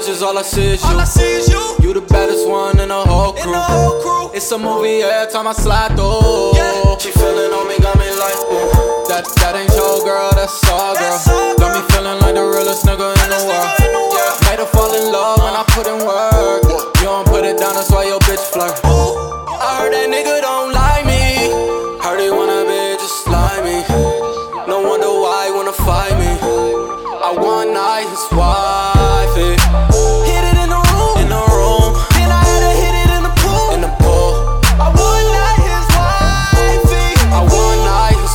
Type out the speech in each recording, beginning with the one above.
bitches, all I see is you. You the baddest one in the whole crew. It's a movie every time I slide through. She feeling on me, got me like, ooh. That ain't your girl, that's our girl. Got me feeling like the realest nigga in the world. Made her fall in love when I put in work. You don't put it down, that's why your bitch flirt. I heard that nigga don't like me. Heard he wanna be just like me. No wonder why he wanna fight me. I one night his wifey. Hit it in the room. Then I had to hit it in the pool. I one night his wifey. I one night his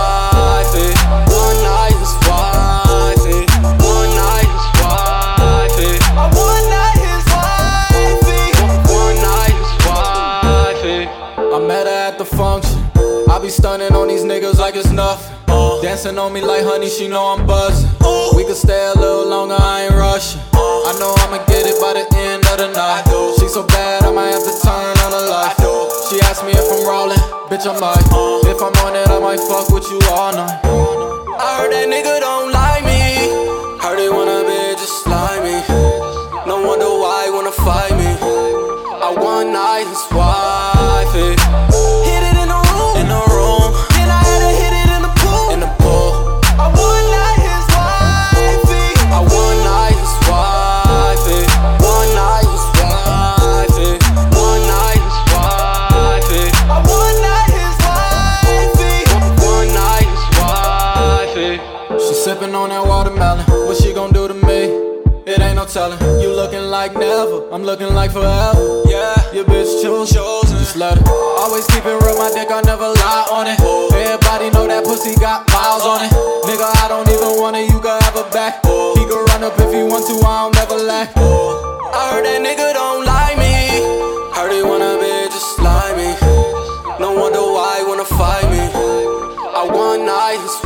wifey. One night his wifey. One night his wifey. I one night his wifey. One night his wifey. I met her at the function. I be stunning on these niggas like it's nothing. Dancing on me like honey, she know I'm buzzing. We could stay a little longer, I ain't rushing. I know I'ma get it by the end of the night. She so bad, I might have to turn on the light. She asked me if I'm rolling, bitch I might. If I'm on it, I might fuck with you all night. I heard that nigga don't like me. Heard he wanna be just like me. No wonder why he wanna fight me. I one night his wifey. Hit it in the room. Then I had to hit it in the pool. I one night his wifey. I one night his wifey. One night his wifey. One night his wifey. I one night his wifey. One night his wifey. She sippin' on that watermelon. What she gon' do to me? It ain't no telling. You looking like never, I'm looking like forever. Yeah, your bitch chosen. Just let her. Always keep it real, my dick, I never lie on it. Everybody know that pussy got miles on it. Nigga, I don't even want it, you can have her back. He can run up if he want to, I don't never lack. I heard that nigga don't like me. Heard he wanna be just like me. No wonder why he wanna fight me. I one night his